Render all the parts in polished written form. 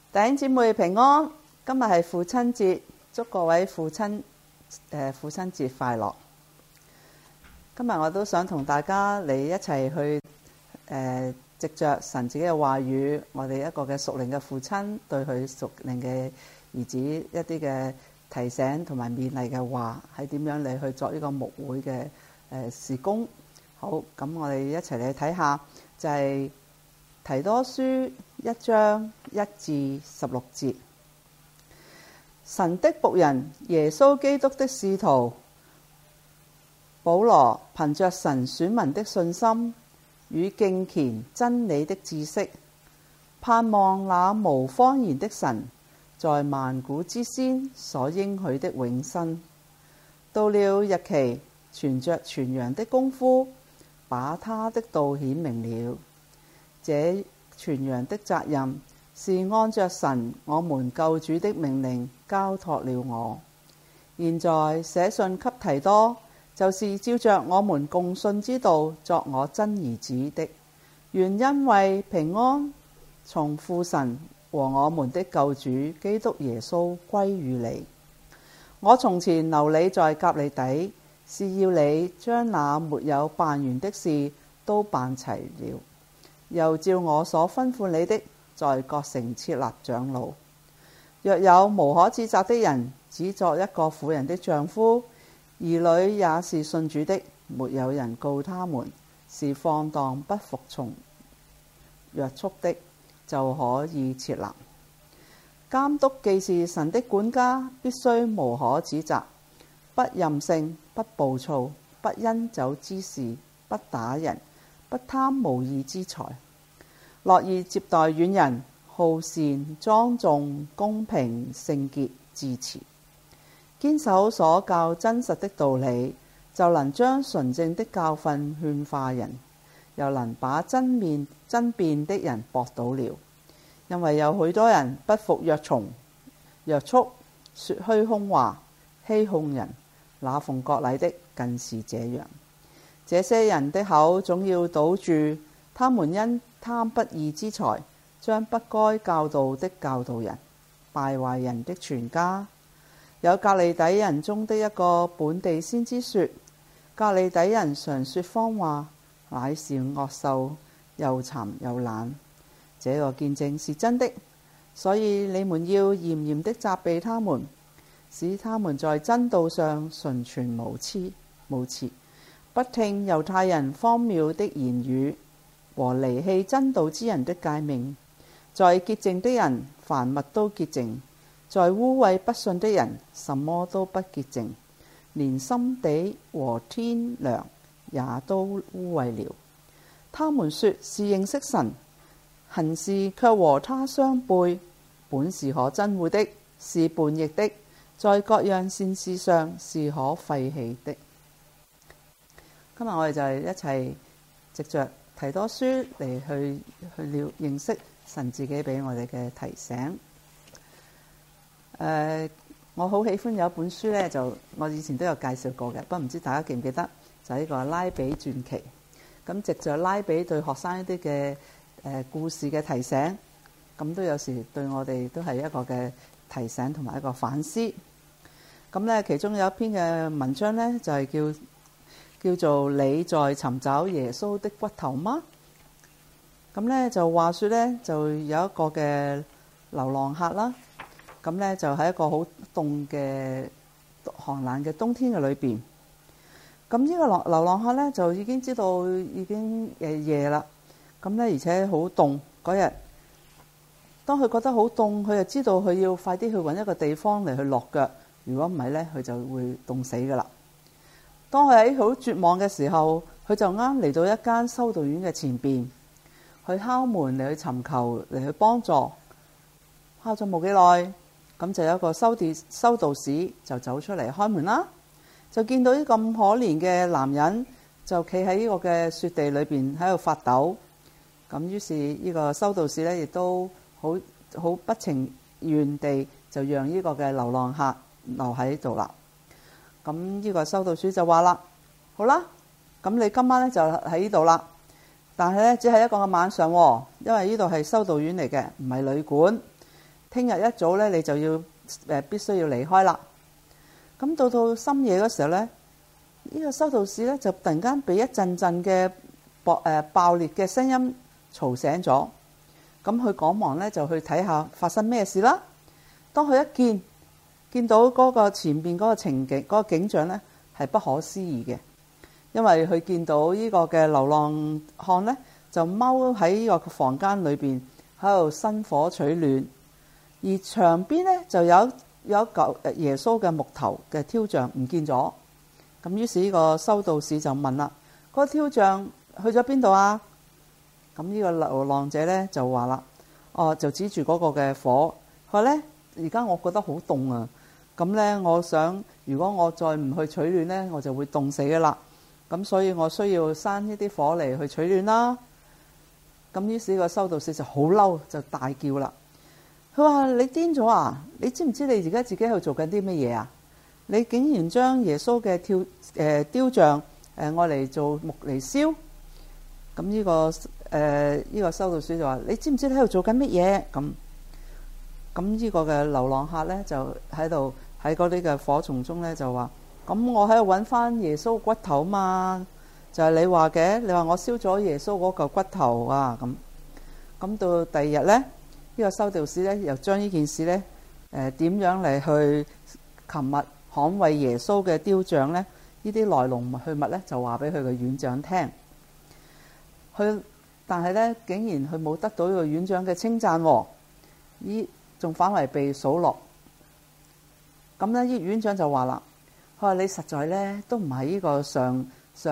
弟兄姊妹平安，今日係父親節，祝各位父親節快樂。今日我都想同大家嚟一齊去藉着神自己嘅話語，我哋一個嘅屬靈嘅父親對佢屬靈嘅兒子一啲嘅提醒同埋勉勵嘅話，係點樣嚟去作呢個牧會嘅事工。好，咁我哋一齊嚟睇下，就係提多書1章1至16節。神的僕人耶穌基督的使徒保羅，憑着神選民的信心與敬虔真理的知識，盼望那無謊言的神在萬古之先所應許的永生，到了日期，存着傳揚的功夫，把他的道顯明了。這傳揚的責任是按着神我們救主的命令交託了我。現在寫信給提多，就是照着我們共信之道作我真兒子的，願恩惠平安從父神和我們的救主基督耶穌歸於你。我從前留你在革哩底，是要你將那沒有辦完的事都辦齊了，又照我所吩咐你的，在各城設立長老。若有無可指責的人，只作一個婦人的丈夫，兒女也是信主的，沒有人告他們是放蕩不服從約束的，就可以設立。監督既是神的管家，必須無可指責，不任性，不暴躁，不因酒滋事，不打人，不貪無義之財，樂意接待遠人，好善莊重，公平聖潔，自持，堅守所教真實的道理，就能將純正的教訓勸化人，又能把爭辯的人駁倒了。因為有許多人不服約束，說虛空話，欺哄人，那奉割禮的更是這樣。這些人的口總要堵住，他們因貪不義之財，將不該教導的教導人，敗壞人的全家。有革哩底人中的一個本地先知說，革哩底人常說謊話，乃是惡獸，又饞又懶。這個見證是真的，所以你們要嚴嚴的責備他們，使他們在真道上純全無疵，不聽猶太人荒謬的言語和離棄真道之人的誡命。在潔淨的人，凡物都潔淨；在污穢不信的人，什麼都不潔淨，連心地和天良也都污穢了。他們說是認識神，行事卻和他相背，本是可憎惡的，是叛逆的，在各樣善事上是可廢棄的。今日我哋就係一齊藉着提多書嚟去認識神自己俾我哋嘅提醒。我好喜歡有一本書呢，就我以前都有介紹過嘅，不過唔知大家記唔記得，就係呢個拉比傳奇。咁藉着拉比對學生一啲嘅故事嘅提醒，咁都有時對我哋都係一個嘅提醒同埋一個反思。咁咧，其中有一篇嘅文章咧，就係叫做你在尋找耶穌的骨頭嗎？咁咧就話說咧，就有一個嘅流浪客啦。咁咧就喺一個好凍嘅寒冷嘅冬天嘅裏邊。咁呢個流浪客咧就已經知道已經夜啦。咁咧而且好凍嗰日，當佢覺得好凍，佢就知道佢要快啲去揾一個地方嚟去落腳。如果唔係咧，佢就會凍死噶啦。當佢喺好絕望嘅時候，佢就啱嚟到一間修道院嘅前邊，去敲門嚟去尋求嚟去幫助。敲咗冇幾耐，咁就有一個修道士就走出嚟開門啦，就見到呢咁可憐嘅男人就企喺呢個嘅雪地裏邊喺度發抖。咁於是呢個修道士咧亦都好不情願地就讓呢個嘅流浪客留喺度啦。咁呢個修道士就話啦：好啦，咁你今晚咧就喺呢度啦，但係咧只係一個晚上喎，因為呢度係修道院嚟嘅，唔係旅館。 聽日一早咧你就要必須要離開啦。咁到深夜嗰時候咧，呢個修道士咧就突然間被一陣陣嘅爆裂嘅聲音嘈醒咗。咁佢趕忙咧就去睇下發生咩事啦。當佢一見到嗰個前邊嗰個情景嗰個景象咧，係不可思議嘅，因為佢見到呢個嘅流浪漢咧就踎喺呢個房間裏邊喺度生火取暖，而牆邊咧就有一嚿耶穌嘅木頭嘅雕像唔見咗。咁於是呢個修道士就問啦：嗰個雕像去咗邊度啊？咁呢個流浪者咧就話啦：就指住嗰個嘅火，佢話咧而家我覺得好凍啊！咁咧，我想如果我再唔去取暖咧，我就會凍死噶啦。咁所以我需要生呢啲火嚟去取暖啦。咁於是個修道士就好嬲，就大叫啦。佢話：你癲咗啊！你知唔知你而家自己喺度做緊啲乜嘢啊？你竟然將耶穌嘅雕像愛嚟做木嚟燒。咁呢個修道士就話：你知唔知你喺度做緊乜嘢？咁呢個嘅流浪客咧就喺度喺嗰啲嘅火叢中咧就話：咁我喺度揾翻耶穌骨頭嘛，就係你話嘅，你話我燒咗耶穌嗰嚿骨頭啊。咁到第二日咧，呢個修道士咧又將呢件事咧點樣嚟去琴日捍衛耶穌嘅雕像咧，呢啲來龍去脈咧就話俾佢個院長聽。但係咧竟然佢冇得到呢個院長嘅稱讚喎，仲反為被數落。咁咧，呢院長就話啦：佢話你實在咧都唔係呢個實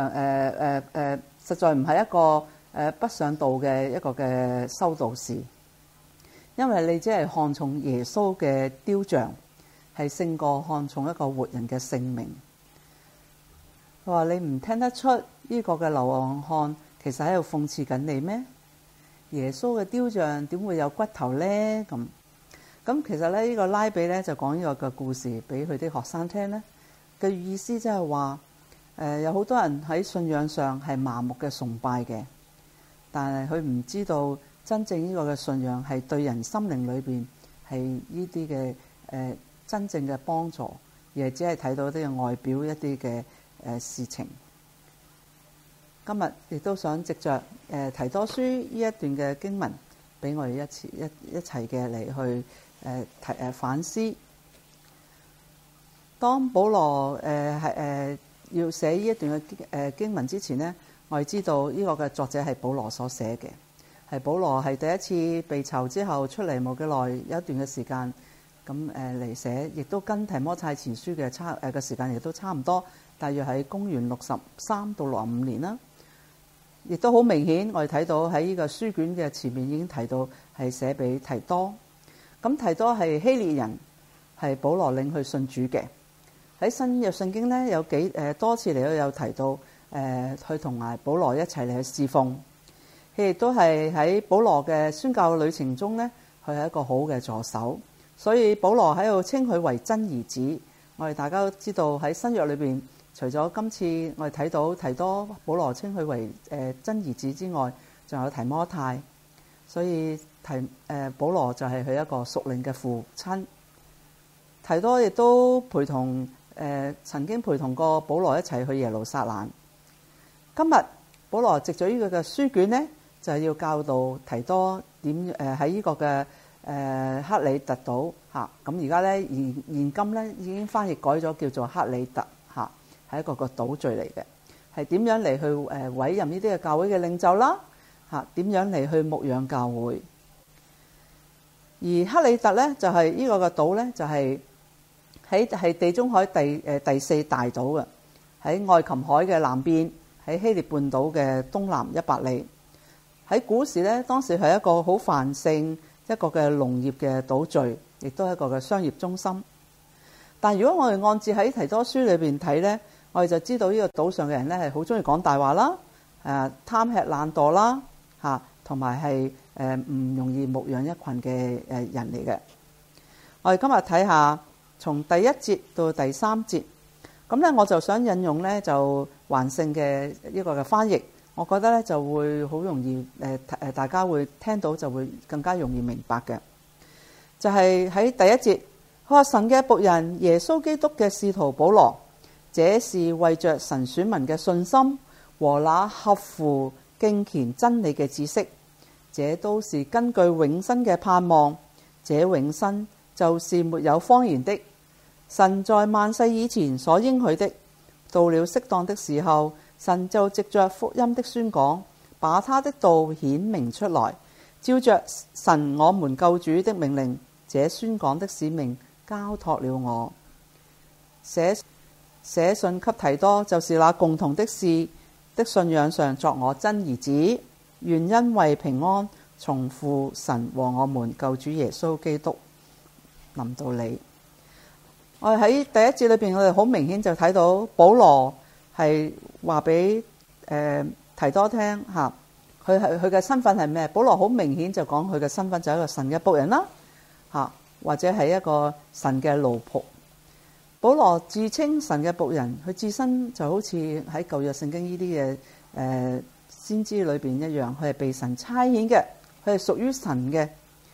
在唔係一個不上道嘅一個嘅修道士，因為你只係看重耶穌嘅雕像，係勝過看重一個活人嘅性命。佢話你唔聽得出呢個嘅流浪漢其實喺度諷刺緊你咩？耶穌嘅雕像點會有骨頭咧？咁其實咧，呢個拉比咧就講呢個嘅故事俾佢啲學生聽咧嘅意思，即係話有好多人喺信仰上係麻木嘅崇拜嘅，但係佢唔知道真正呢個嘅信仰係對人心靈裏邊係呢啲嘅真正嘅幫助，而係只係睇到啲嘅外表一啲嘅事情。今日亦都想藉着提多書呢一段嘅經文，俾我哋一齊嘅嚟去反思。當保羅要寫呢一段嘅經文之前呢，我哋知道呢個嘅作者係保羅所寫嘅，係保羅係第一次被囚之後出嚟冇幾耐，有一段嘅時間咁嚟寫，亦都跟提摩太前書嘅時間亦都差唔多，大約喺公元63到65年啦。亦都好明顯，我哋睇到喺呢個書卷嘅前面已經提到係寫俾提多。咁提多係希臘人，係保羅領去信主嘅。喺新約聖經咧有多次嚟到有提到佢同埋保羅一齊嚟去侍奉。佢亦都係喺保羅嘅宣教旅程中咧，佢係一個好嘅助手。所以保羅喺度稱佢為真兒子。我哋大家都知道喺新約裏邊，除咗今次我哋睇到提多保羅稱佢為真兒子之外，仲有提摩太，所以保羅就係佢一個屬靈嘅父親。提多亦都曾經陪同過保羅一齊去耶路撒冷。今日保羅藉咗呢個嘅書卷呢，就係要教導提多點喺呢個嘅克里特島嚇。咁而家咧現今咧已經翻譯改咗叫做克里特嚇。係一個島嶼嚟嘅，係點樣嚟去委任呢啲嘅教會嘅領袖啦？點樣嚟去牧養教會？而克里特咧就係呢個嘅島咧，就係地中海第四大島嘅，喺愛琴海嘅南邊，喺希臘半島嘅東南100里。喺古時咧，當時係一個好繁盛一個嘅農業嘅島嶼，亦都係一個嘅商業中心。但如果我哋按照喺提多書裏邊睇咧，我哋就知道呢個島上嘅人咧係好中意講大話啦，貪吃懶惰啦，同埋係唔容易牧養一群嘅人嚟嘅。我哋今日睇下從第1節到第3節，咁咧我就想引用咧就還聖嘅呢個嘅翻譯，我覺得咧就會好容易大家會聽到就會更加容易明白嘅。 就係喺第一節，佢話神嘅僕人耶穌基督嘅使徒保羅，這是為着神選民嘅信心和那合乎敬虔真理嘅知識，這都是根據永生嘅盼望。這永生就是沒有謊言的，神在萬世以前所應許的，到了適當的時候，神就藉着福音的宣講，把他的道顯明出來，照着神我們救主的命令，這宣講的使命交託了我。寫信給提多，就是那共同的事的信仰上作我真兒子，願恩惠平安從父神和我們救主耶穌基督臨到你。我哋喺第一節裏邊，我哋好明顯就睇到保羅係話俾提多聽嚇，佢嘅身份係咩？保羅好明顯就講佢嘅身份就係一個神嘅僕人啦嚇，或者係一個神嘅奴僕。保羅自稱神嘅僕人，佢自身就好似喺舊約聖經呢啲嘅先知裏邊一樣，佢係被神差遣嘅，佢係屬於神嘅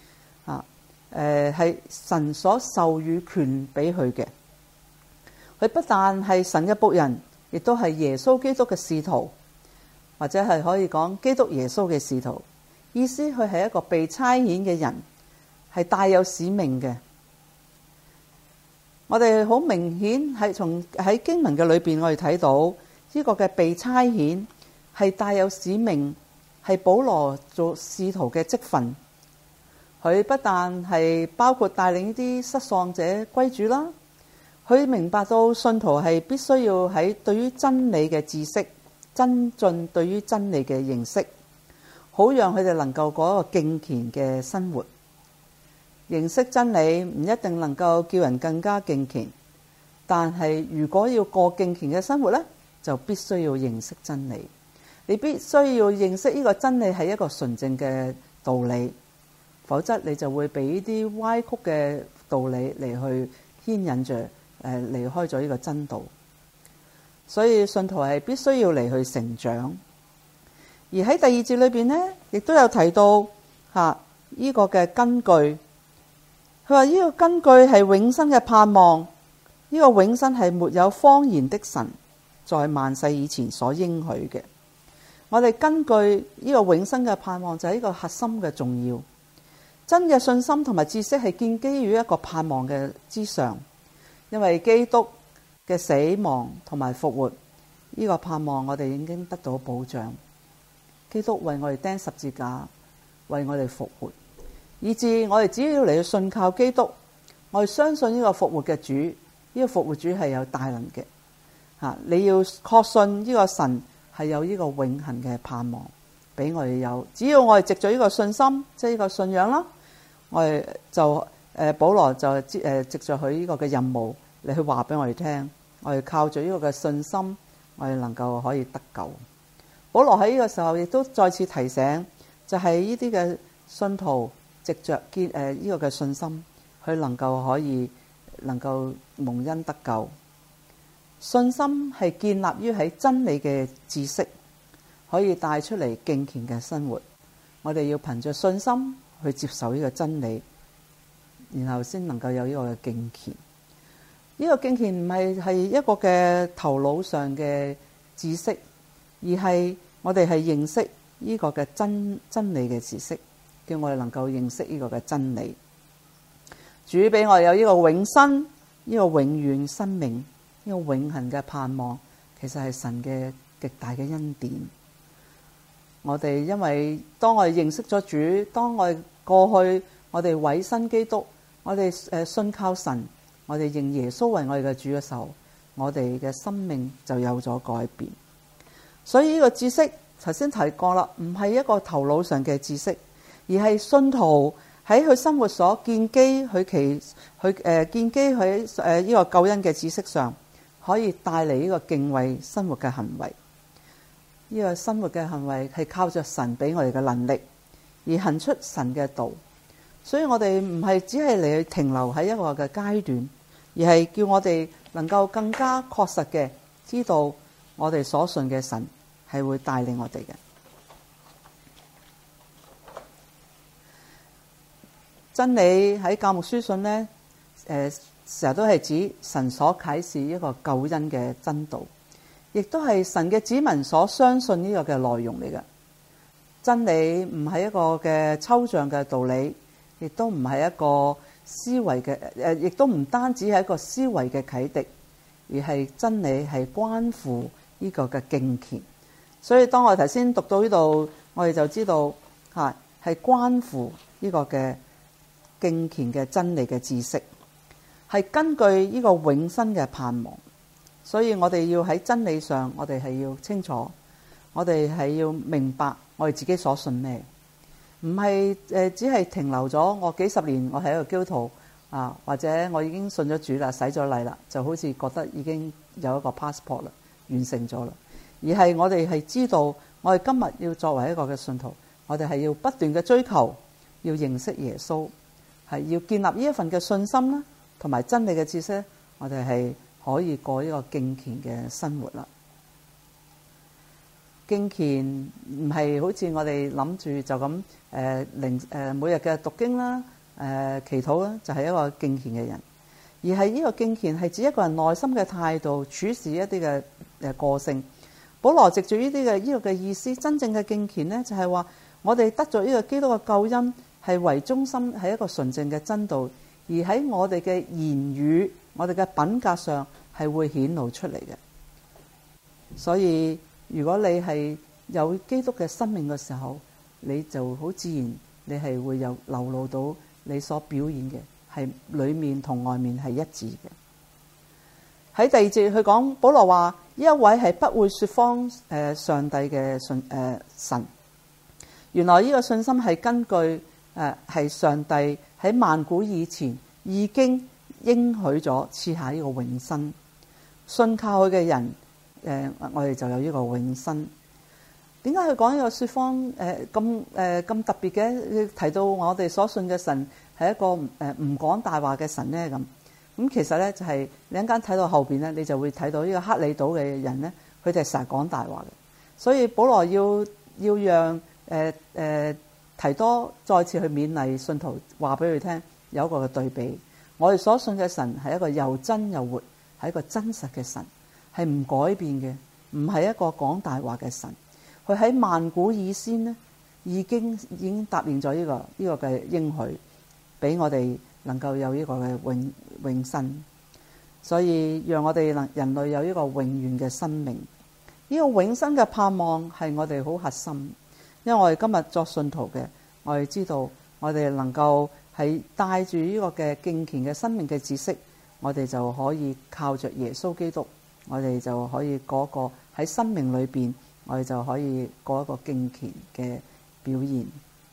係神所授予權俾佢嘅。佢不但係神嘅僕人，亦都係耶穌基督嘅使徒，或者係可以講基督耶穌嘅使徒。意思佢係一個被差遣嘅人，係帶有使命嘅。我哋好明顯係從喺經文嘅裏邊，我哋睇到呢個嘅被差遣係帶有使命，係保羅做使徒嘅職分。佢不但係包括帶領呢啲失喪者歸主啦，佢明白到信徒係必須要喺對於真理嘅知識增進，對於真理嘅認識，好讓佢哋能夠過一個敬虔嘅生活。認識真理唔一定能夠叫人更加敬虔，但係如果要過敬虔嘅生活呢，就必須要認識真理。你必須要認識呢個真理係一個純正嘅道理，否則你就會被呢啲歪曲嘅道理嚟去牽引着離開咗呢個真道。所以信徒係必須要嚟去成長。而喺第二節裏邊呢，亦都有提到呢個嘅根據。佢話呢個根據係永生嘅盼望，呢個永生係沒有謊言的神在萬世以前所應許嘅。我哋根據呢個永生嘅盼望，就係呢個核心嘅重要。真嘅信心同埋知識係建基於一個盼望嘅之上，因為基督嘅死亡同埋復活，呢個盼望我哋已經得到保障。基督為我哋釘十字架，為我哋復活，以致我哋只要嚟去信靠基督，我哋相信呢個復活嘅主，呢個復活主係有大能嘅。你要確信呢個神係有呢個永恆嘅盼望俾我哋有。只要我哋藉咗呢個信心，即係呢個信仰啦，我哋就保羅就藉著佢呢個嘅任務嚟去話俾我哋聽，我哋靠住呢個嘅信心，我哋能夠可以得救。保羅喺呢個時候亦都再次提醒，就係呢啲嘅信徒藉著呢個嘅信心，佢能夠蒙恩得救。信心係建立於喺真理嘅知識，可以帶出嚟敬虔嘅生活。我哋要憑着信心去接受呢個真理，然後先能夠有呢個嘅敬虔。呢個敬虔唔係一個嘅頭腦上嘅知識，而係我哋係認識呢個嘅真理嘅知識，叫我哋能夠認識呢個嘅真理。主俾我哋有呢個永生，呢個永遠生命，呢個永恆嘅盼望，其實係神嘅極大嘅恩典。我哋因為當我哋認識咗主，當我哋過去我哋委身基督，我哋信靠神，我哋認耶穌為我哋嘅主嘅時候，我哋嘅生命就有咗改變。所以呢個知識頭先提過啦，唔係一個頭腦上嘅知識，而係信徒喺佢生活所建基建基喺呢個救恩嘅知識上，可以帶嚟呢個敬畏生活嘅行為。呢個生活嘅行為係靠着神俾我哋嘅能力而行出神嘅道。所以我哋唔係只係嚟去停留喺一個嘅階段，而係叫我哋能夠更加確實嘅知道我哋所信嘅神係會帶領我哋嘅。 真理喺教牧書信呢，成日都係指神所啟示一個救恩嘅真道，亦都係神嘅子民所相信呢個嘅內容嚟嘅。真理唔係一個嘅抽象嘅道理，亦都唔係一個思維嘅亦都唔單止係一個思維嘅啟迪，而係真理係關乎呢個嘅敬虔。所以當我頭先讀到呢度，我哋就知道係關乎呢個嘅敬虔嘅真理嘅知識，係根據呢個永生嘅盼望。所以我哋要喺真理上，我哋係要清楚，我哋係要明白我哋自己所信咩，唔係只係停留咗我幾十年我係一個基督徒啊，或者我已經信咗主啦，洗咗禮啦，就好似覺得已經有一個 passport 啦，完成咗啦。而係我哋係知道，我哋今日要作為一個嘅信徒，我哋係要不斷嘅追求，要認識耶穌，係要建立呢一份嘅信心啦，同埋真理嘅知識，我哋係可以過呢個敬虔嘅生活啦。敬虔唔係好似我哋諗住就咁每日嘅讀經啦、祈禱啦，就係一個敬虔嘅人，而係呢個敬虔係指一個人內心嘅態度、處事一啲嘅個性。保羅藉住呢個嘅意思，真正嘅敬虔呢，就係話我哋得咗呢個基督嘅救恩係為中心，係一個純正嘅真道，而喺我哋嘅言語、我哋嘅品格上係會顯露出嚟嘅。所以如果你係有基督嘅生命嘅時候，你就好自然，你係會有流露到你所表現嘅係裏面同外面係一致嘅。喺第二節佢講，保羅話呢一位係不會說謊上帝嘅神。原來呢個信心係根據係上帝喺萬古以前已經應許咗賜下呢個永生，信靠佢嘅人我哋就有呢個永生。點解佢講呢個說謊咁特別嘅？提到我哋所信嘅神係一個唔講大話嘅神呢？咁其實咧就係你一陣間睇到後邊咧，你就會睇到呢個克里島嘅人咧，佢哋係成日講大話嘅。所以保羅要讓提多再次去勉勵信徒，話俾佢聽有一個嘅對比。我哋所信嘅神係一個又真又活，係一個真實嘅神，係唔改變嘅，唔係一個講大話嘅神。佢喺萬古以先呢，已經答應咗呢個嘅應許，俾我哋能夠有呢個嘅永生。所以讓我哋人類有呢個永遠嘅生命。呢個永生嘅盼望係我哋好核心，因為我哋今日作信徒嘅，我哋知道我哋能夠係帶住呢個嘅敬虔嘅生命嘅知識，我哋就可以靠着耶穌基督，我哋就可以過個喺生命裏邊，我哋就可以過一個敬虔嘅表現。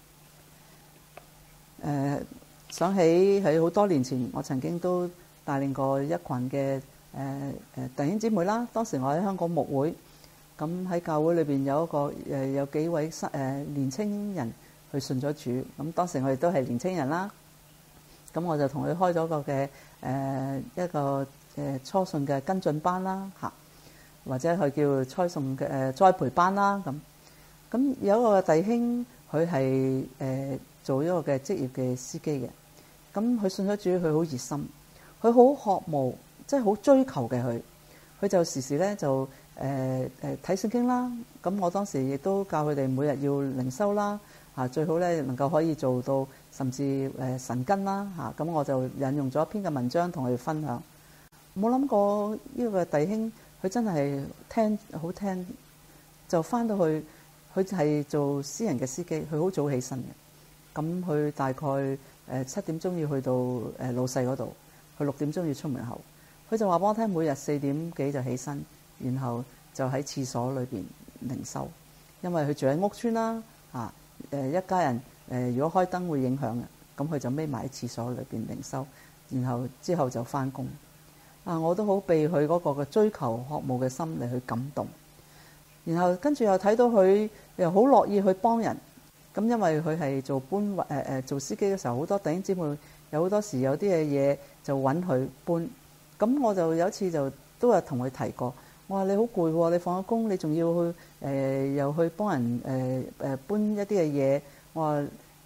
想起喺好多年前，我曾經都帶領過一群嘅弟兄姊妹啦。當時我喺香港牧會，咁喺教會裏邊有幾位年青人去信咗主。咁當時我哋都係年青人啦，咁我就同佢開咗個嘅一個初信嘅跟進班啦，嚇，或者佢叫初信嘅栽培班啦。咁有一個弟兄，佢係做一個嘅職業嘅司機嘅。咁佢信咗主，佢好熱心，佢好渴慕，即係好追求嘅佢就時時咧就睇聖經啦。咁我當時亦都教佢哋每日要靈修啦，最好咧能夠可以做到甚至神根啦，咁我就引用咗一篇嘅文章同佢哋分享。冇諗過呢個弟兄佢真係好聽，就翻到去佢係做私人嘅司機，佢好早起身嘅。咁佢大概7點鐘要去到老細嗰度，佢6點鐘要出門口。佢就話俾我聽，每日4點幾就起身，然後就喺廁所裏邊靈修。因為佢住喺屋村啦，一家人如果開燈會影響嘅，咁佢就匿埋喺廁所裏邊靈修，然後之後就翻工。我都好被佢嗰個嘅追求渴慕嘅心嚟去感動。然後跟住又睇到佢又好樂意去幫人。咁因為佢係做司機嘅時候，好多弟兄姊妹有好多時有啲嘅嘢就揾佢搬。咁我就有一次就都有同佢提過，我話你好攰喎，你放咗工你仲要去又去幫人搬一啲嘅嘢。我話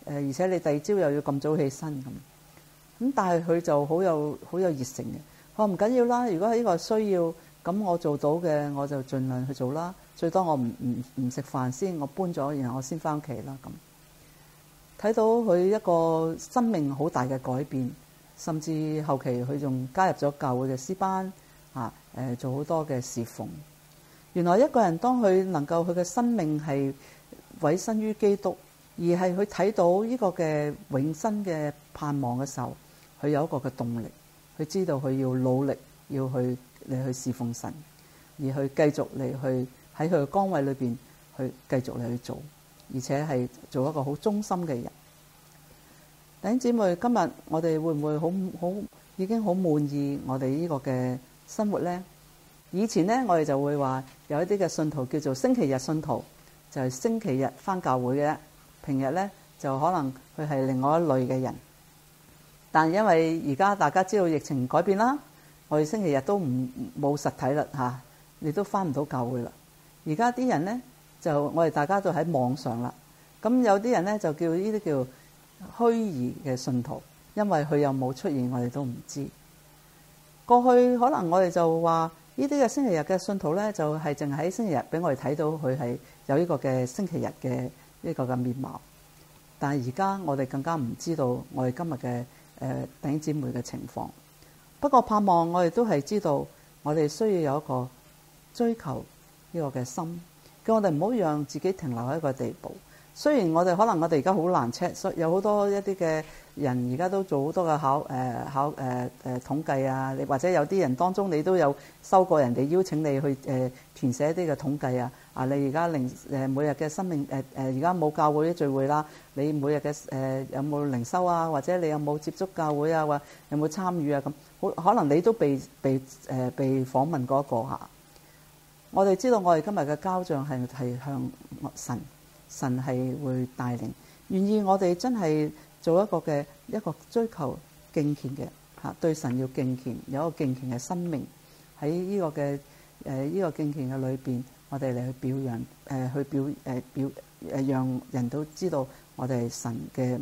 而且你第二朝又要咁早起身咁，但係佢就好有熱誠嘅。佢話唔緊要啦，如果喺呢個需要，咁我做到嘅我就盡量去做啦。最多我唔食飯先，我搬咗，然後我先翻屋企啦。咁睇到佢一個生命好大嘅改變，甚至後期佢仲加入咗教會嘅詩班做好多嘅侍奉。原來一個人當佢能夠佢嘅生命係委身於基督，而係佢睇到呢個嘅永生嘅盼望嘅時候，佢有一個嘅動力，佢知道佢要努力要去嚟去侍奉神，而去繼續嚟去喺佢嘅崗位裏邊去繼續嚟去做，而且係做一個好忠心嘅人。弟兄姊妹，今日我哋會唔會已經好滿意我哋呢個嘅生活呢？以前呢，我哋就會話有一啲嘅信徒叫做星期日信徒，就係星期日返教會嘅，平日呢，就可能佢係另外一類嘅人。但因為而家大家知道疫情改變啦，我哋星期日都冇實體啦嚇，你都返唔到教會啦。而家啲人呢，就我哋大家都喺網上啦。咁有啲人呢，就叫呢啲叫虛擬嘅信徒，因為佢又冇出現，我哋都唔知。過去可能我哋就話呢啲嘅星期日嘅信徒呢，就係淨係喺星期日俾我哋睇到佢係有呢個嘅星期日嘅呢個嘅面貌。但係而家我哋更加唔知道我哋今日嘅弟兄姊妹嘅情況。不過盼望我哋都係知道，我哋需要有一個追求呢個嘅心，叫我哋唔好讓自己停留喺一個地步。雖然我哋可能我哋而家好難 check， 所以有好多一啲嘅人而家都做好多嘅統計啊，你或者有啲人當中你都有收過人哋邀請你去填寫一啲嘅統計啊。你而家每日嘅生命而家冇教會啲聚會啦，你每日嘅有冇靈修啊，或者你有冇接觸教會啊，或有冇參與啊咁，可能你都被訪問過一個下。我哋知道我哋今日嘅交賬係向神係會帶領，願意我哋真係做一個追求敬虔嘅對神要敬虔，有一個敬虔嘅生命喺呢個嘅呢個敬虔嘅裏邊，我哋嚟去表揚讓人都知道我哋係神嘅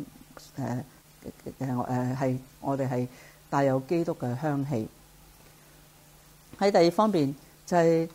係我哋係帶有基督嘅香氣。喺第二方面就係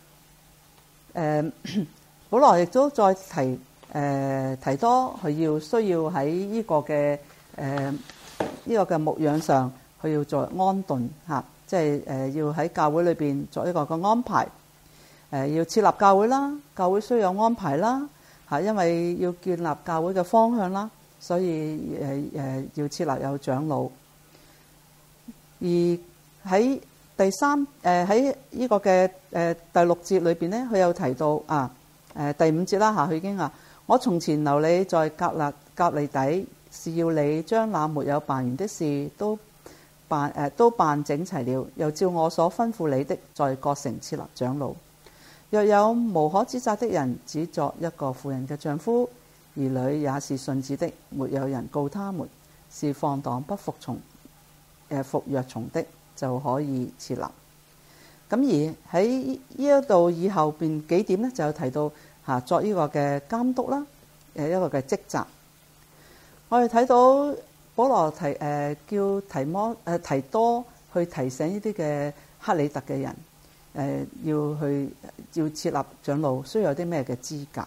保羅亦都再提多佢需要喺呢個嘅牧養上，佢要做安頓即係要喺教會裏邊作一個嘅安排。要設立教會啦，教會需要有安排啦因為要建立教會嘅方向啦，所以要設立有長老。而喺喺呢個嘅第6節裏邊咧，佢有提到第5節啦佢已經話：我從前留你在革哩底，是要你將那沒有辦完的事都辦整齊了，又照我所吩咐你的，在各城設立長老。若有無可指責的人，只作一個婦人嘅丈夫，兒女也是順子的，沒有人告他們是放蕩不服藥蟲的，就可以設立。咁而喺呢一度以後邊幾點呢，就有提到作呢個嘅監督啦，一個嘅職責。我哋睇到保羅叫提多去提醒呢啲嘅克里特嘅人，要設立長老需要有啲咩嘅資格。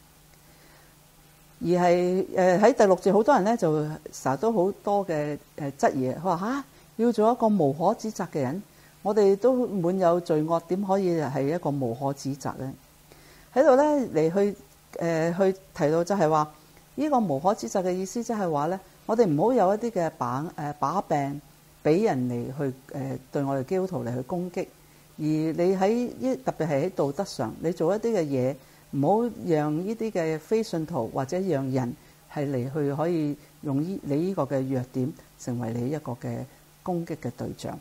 而係喺第6節，好多人咧就成日都好多嘅質疑，佢話要做一個無可指責嘅人，我哋都滿有罪惡，點可以係一個無可指責咧？喺度咧嚟去提到就係話呢個無可指責嘅意思，即係話咧，我哋唔好有一啲嘅把柄俾人嚟去對我哋基督徒嚟去攻擊。而你特別係喺道德上，你做一啲嘅嘢，唔好讓呢啲嘅非信徒或者讓人係嚟去可以用你呢個嘅弱點成為你一個嘅攻擊嘅對象。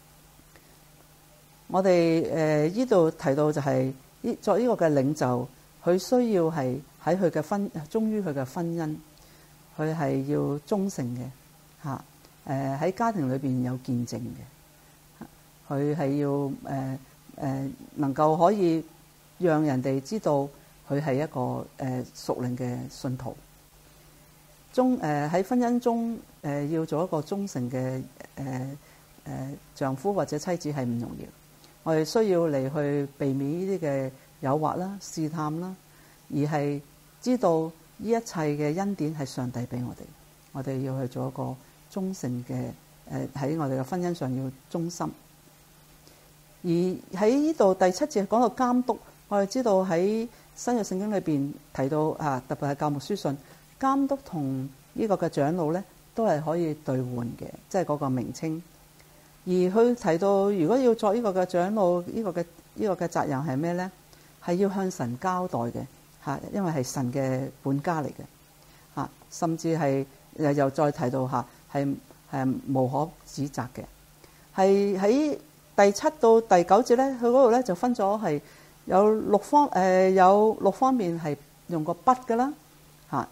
我哋呢度提到就係作呢個嘅領袖，佢需要係喺佢嘅忠於佢嘅婚姻，佢係要忠誠嘅喺家庭裏邊有見證嘅。佢係要能夠可以讓人哋知道佢係一個屬靈嘅信徒。 喺婚姻中要做一個忠誠嘅丈夫或者妻子係唔容易。我哋需要嚟去避免呢啲嘅誘惑啦、試探啦，而係知道呢一切嘅恩典係上帝俾我哋。我哋要去做一個忠誠嘅喺我哋嘅婚姻上要忠心。而喺呢度第7節講到監督，我哋知道喺新約聖經裏邊提到特別係教牧書信，監督同呢個嘅長老咧都係可以兌換嘅，即係嗰個名稱。而佢提到，如果要作呢個嘅長老，呢個嘅責任係咩咧？係要向神交代嘅嚇，因為係神嘅本家嚟嘅嚇，甚至係又再提到嚇係無可指責嘅。係喺第7到第9節咧，佢嗰度咧就分咗係有6方面係用個不嘅啦嚇，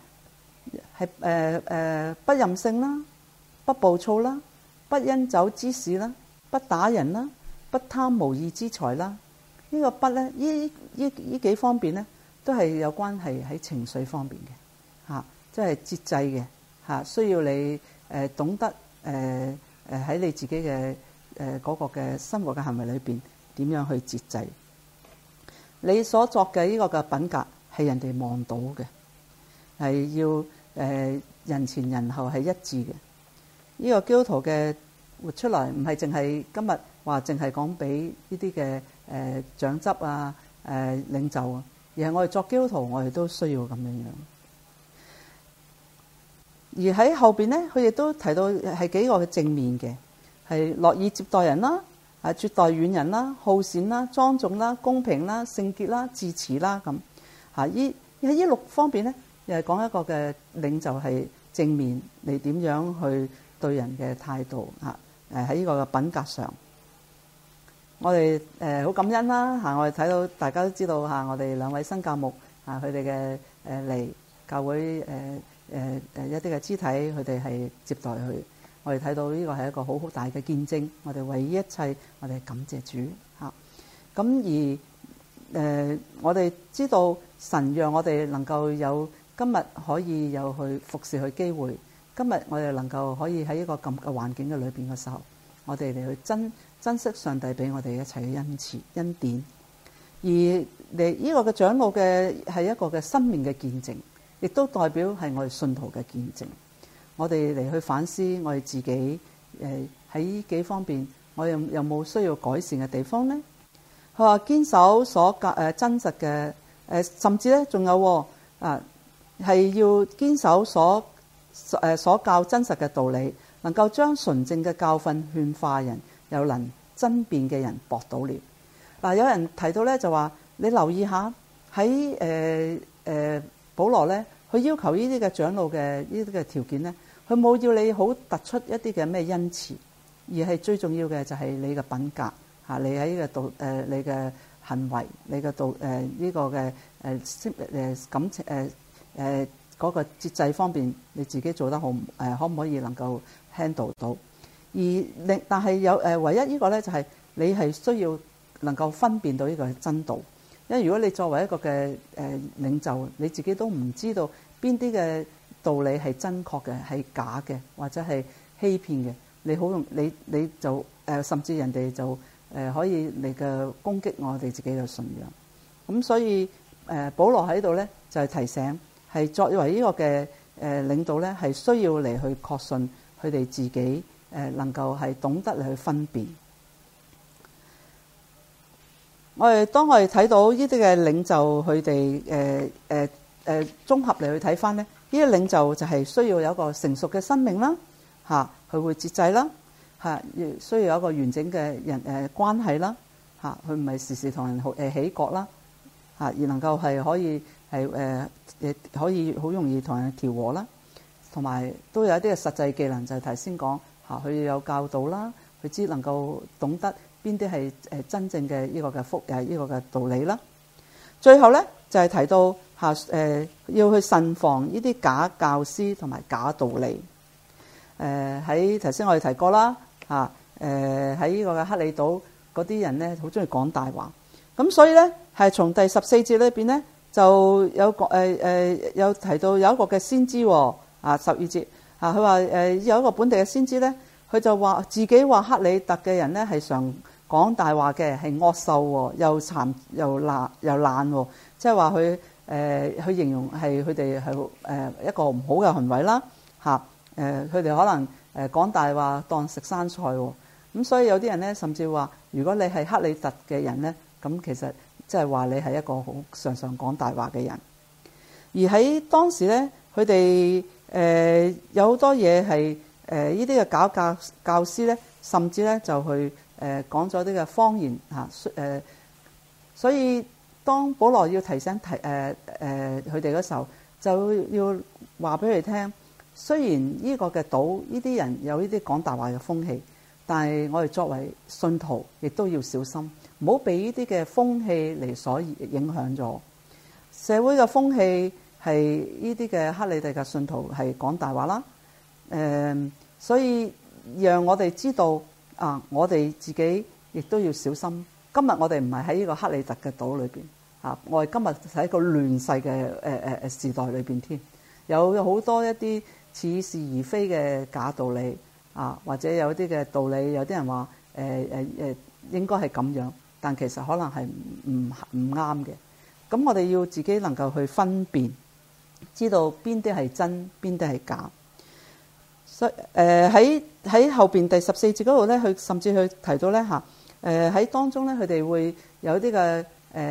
係不任性啦，不暴躁啦，不因酒滋事啦，不打人啦，不貪無義之財啦。呢個不咧，呢幾方面咧，都係有關係喺情緒方面嘅嚇，即係節制嘅嚇，需要你懂得喺你自己嘅嗰個嘅生活嘅行為裏邊點樣去節制。你所作嘅呢個嘅品格係人哋望到嘅，係要人前人後係一致嘅。呢個基督徒嘅活出來，唔係淨係今日話淨係講俾呢啲嘅長執啊、領袖啊，而係我哋作基督徒，我哋都需要咁樣樣。而喺後邊咧，佢亦都提到係幾個嘅正面嘅，係樂意接待人啦，接待遠人啦，好善啦，莊重啦，公平啦，聖潔啦，至慈啦咁嚇。喺呢6方面咧，又係講一個嘅領袖係正面你點樣去對人嘅態度嚇。喺呢個嘅品格上，我哋好感恩啦嚇。我哋睇到大家都知道嚇，我哋2位新教牧嚇佢哋嘅嚟教會一啲嘅肢體，佢哋係接待佢。我哋睇到呢個係一個好大嘅見證。我哋為呢一切，我哋感謝主嚇。咁而我哋知道神讓我哋能夠有今日可以有去服侍佢機會。今日我哋能夠可以喺一個咁嘅環境嘅裏邊嘅時候，我哋嚟去珍惜上帝俾我哋一切嘅恩典。而呢個嘅長老嘅係一個嘅生命嘅見證，亦都代表係我哋信徒嘅見證。我哋嚟去反思我哋自己喺呢幾方面，我有冇需要改善嘅地方呢？佢話堅守所真實嘅甚至咧仲有係要堅守所教真實嘅道理，能夠將純正嘅教訓勸化人，又能爭辯嘅人駁倒了。嗱，有人提到咧就話，你留意下喺保羅咧，佢要求呢啲嘅長老嘅呢啲嘅條件咧，佢冇要你好突出一啲嘅咩恩賜，而係最重要嘅就係你嘅品格嚇，你喺呢個道你嘅行為，你嘅道呢個嘅感情嗰個節制方面，你自己做得好可唔可以能夠 handle 到？但係唯一呢個咧就係你係需要能夠分辨到呢個真道，因為如果你作為一個嘅領袖，你自己都唔知道邊啲嘅道理係真確嘅，係假嘅，或者係欺騙嘅，你好容你就甚至人哋就可以嚟嘅攻擊我哋自己嘅信仰。咁所以保羅喺度咧就係提醒，係作為呢個嘅領導咧，係需要嚟去確信佢哋自己能夠係懂得嚟去分辨。當我哋睇到呢啲嘅領袖，佢哋綜合嚟去睇翻咧，呢啲領袖就係需要有一個成熟嘅生命啦，嚇佢會節制啦，嚇需要有一個完整嘅人關係啦，嚇佢唔係時時同人起角啦，嚇而能夠係可以係可以好容易同人調和啦，同埋都有一啲嘅實際技能，就係頭先講嚇佢有教導啦，佢知能夠懂得邊啲係真正嘅呢個嘅呢個嘅道理啦。最後咧就係提到要去慎防呢啲假教師同埋假道理。喺頭先我哋提過啦，喺呢個嘅克里島嗰啲人咧好中意講大話，咁所以咧係從第14節裏邊咧就有有提到有一個嘅先知 12節佢話有一個本地嘅先知咧，佢就話自己話克里特嘅人咧係常講大話嘅，係惡獸，又殘又爛，即係話佢形容係佢哋係一個唔好嘅行為啦嚇。佢哋可能講大話當食生菜喎。咁所以有啲人咧，甚至話如果你係克里特嘅人咧，咁其實即係話你係一個好常常講大話嘅人。而喺當時咧，佢哋有好多嘢係呢啲嘅假教師咧，甚至咧就去講咗啲嘅謊言嚇。所以當保羅要提醒佢哋嗰時候，就要話俾佢哋聽，雖然呢個嘅島呢啲人有呢啲講大話嘅風氣，但係我哋作為信徒亦都要小心，唔好俾呢啲嘅風氣嚟所影響咗社會嘅風氣。係呢啲嘅克里特嘅信徒係講大話啦。所以讓我哋知道我哋自己亦都要小心。今日我哋唔係喺呢個克里特嘅島裏邊我哋今日喺一個亂世嘅時代裏邊添，有好多一啲似是而非嘅假道理或者有啲嘅道理，有啲人話應該係咁樣，但其實可能係唔啱嘅。咁我哋要自己能夠去分辨，知道邊啲係真，邊啲係假。所以喺後邊第14節嗰度咧，佢甚至佢提到咧喺當中咧，佢哋會有啲嘅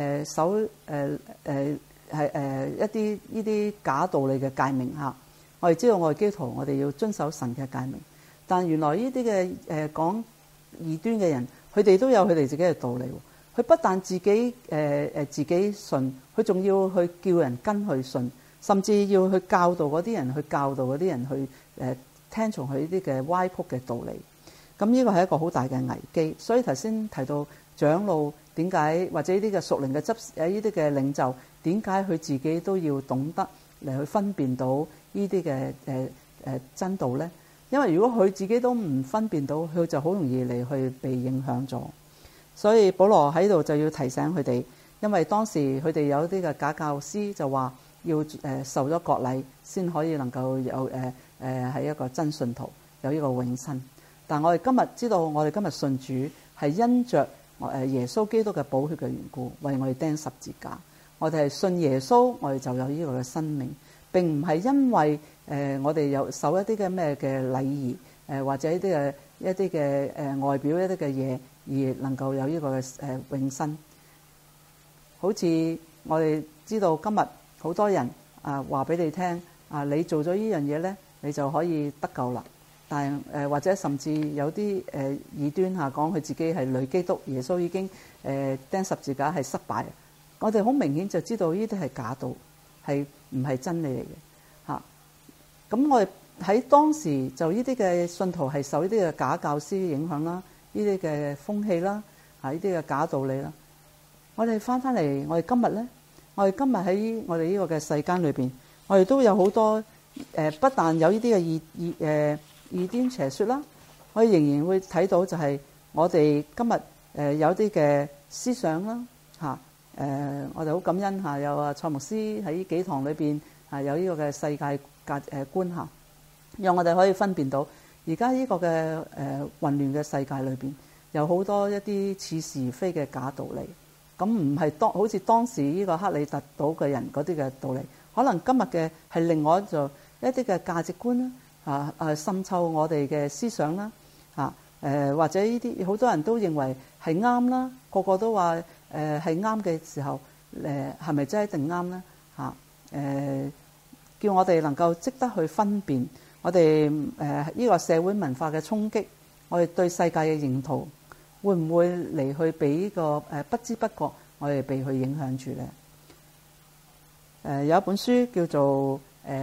係一啲呢啲假道理嘅誡命嚇。我哋知道我哋基督徒，我哋要遵守神嘅誡命，但原來呢啲嘅講異端嘅人，佢哋都有佢哋自己嘅道理。佢不但自己自己信，佢仲要去叫人跟去信。甚至要去教導嗰啲人，去教導嗰啲人去聽從佢呢啲嘅歪曲嘅道理。咁呢個係一個好大嘅危機。所以頭先提到長老點解，或者呢啲嘅屬靈嘅呢啲嘅領袖點解佢自己都要懂得嚟去分辨到呢啲嘅真道呢？因為如果佢自己都唔分辨到，佢就好容易嚟去被影響咗。所以保羅喺度就要提醒佢哋，因為當時佢哋有啲嘅假教師就話，要受咗割禮先可以能夠有係一個真信徒，有呢個永生。但我哋今日知道，我哋今日信主係因着耶穌基督嘅寶血嘅緣故，為我哋釘十字架。我哋係信耶穌，我哋就有呢個嘅生命。並唔係因為我哋有受一啲嘅咩嘅禮儀或者一啲嘅外表一啲嘅嘢而能夠有呢個嘅永生。好似我哋知道今日好多人話俾你聽你做咗呢樣嘢咧，你就可以得救啦。但係或者甚至有啲異端講佢自己係女基督，耶穌已經釘十字架係失敗。我哋好明顯就知道呢啲係假道，係唔係真理嚟嘅嚇。咁我哋喺當時就呢啲嘅信徒係受呢啲嘅假教師影響啦，呢啲嘅風氣啦，呢啲嘅假道理啦。我哋翻嚟，我哋今日咧，我哋今日喺我哋呢個嘅世間裏邊，我哋都有好多不但有呢啲嘅異端邪說啦，我哋仍然會睇到就係我哋今日有啲嘅思想啦嚇。我哋好感恩有蔡牧師喺幾堂裏邊有呢個嘅世界價觀嚇，讓我哋可以分辨到而家呢個嘅混亂嘅世界裏邊有好多一啲似是而非嘅假道理。咁唔係好似當時呢個克里特島嘅人嗰啲嘅道理，可能今日嘅係另外一啲嘅價值觀啦，滲透我哋嘅思想啦，或者呢啲好多人都認為係啱啦，個個都話係啱嘅時候，係咪真係一定啱咧？叫我哋能夠識得去分辨我哋呢個社會文化嘅衝擊，我哋對世界嘅認同。會唔會嚟去俾呢個不知不覺我哋被佢影響住咧？有一本書叫做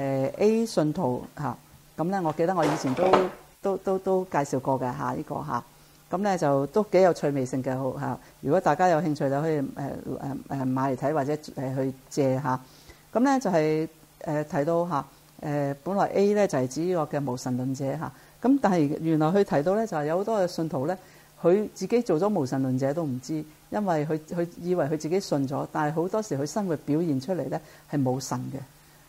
A 信徒嚇，咁咧我記得我以前都介紹過嘅嚇呢個嚇，咁咧就都幾有趣味性嘅好嚇。如果大家有興趣就可以買嚟睇或者去借嚇。咁咧就係提到嚇本來 A 咧就係指呢個嘅無神論者嚇，咁但係原來佢提到咧就係有好多嘅信徒咧。佢自己做咗無神論者都唔知，因為佢以為佢自己信咗，但係好多時佢生活表現出嚟咧係冇神嘅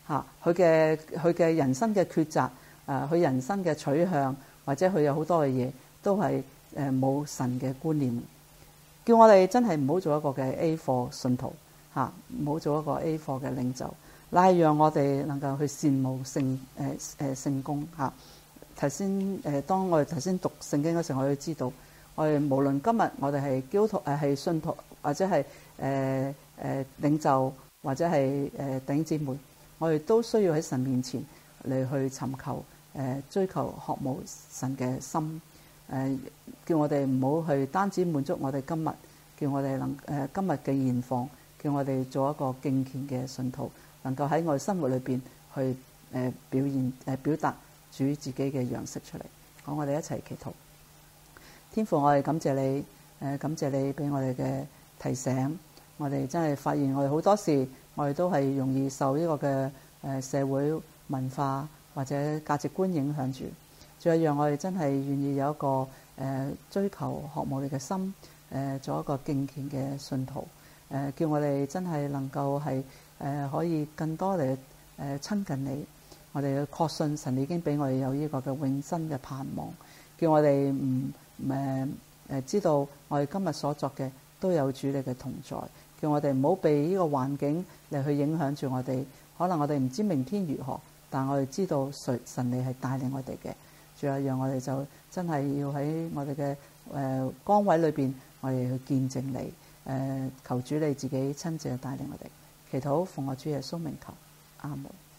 嚇，佢嘅人生嘅抉擇，佢人生嘅取向，或者佢有好多嘅嘢都係冇神嘅觀念，叫我哋真係唔好做一個嘅 A 貨信徒嚇，唔好做一個 A 貨嘅領袖，乃係讓我哋能夠去羨慕聖工嚇。頭先當我哋頭先讀聖經嗰時候，我哋知道我哋無論今日我哋係基督徒係信徒，或者係領袖，或者係弟兄姊妹，我哋都需要喺神面前嚟去尋求追求渴慕神嘅心，叫我哋唔好去單止滿足我哋今日，叫我哋今日嘅現況，叫我哋做一個敬虔嘅信徒，能夠喺我哋生活裏邊去表達主自己嘅樣式出嚟。好，我哋一齊祈禱。天父，我哋感謝你，感謝你俾我哋嘅提醒。我哋真係發現我哋好多時，我哋都係容易受呢個嘅社會文化或者價值觀影響住。仲有讓我哋真係願意有一個追求渴慕你嘅心，做一個敬虔嘅信徒。叫我哋真係能夠係可以更多嚟親近你。我哋要確信神已經俾我哋有呢個嘅永生嘅盼望，叫我哋知道我哋今日所作嘅都有主你嘅同在，叫我哋唔好被呢個環境嚟去影響住我哋。可能我哋唔知明天如何，但我哋知道神你係帶領我哋嘅。仲有讓我哋就真係要喺我哋嘅崗位裏邊，我哋去見證你。求主你自己親自帶領我哋。祈禱奉我主耶穌名求，阿門。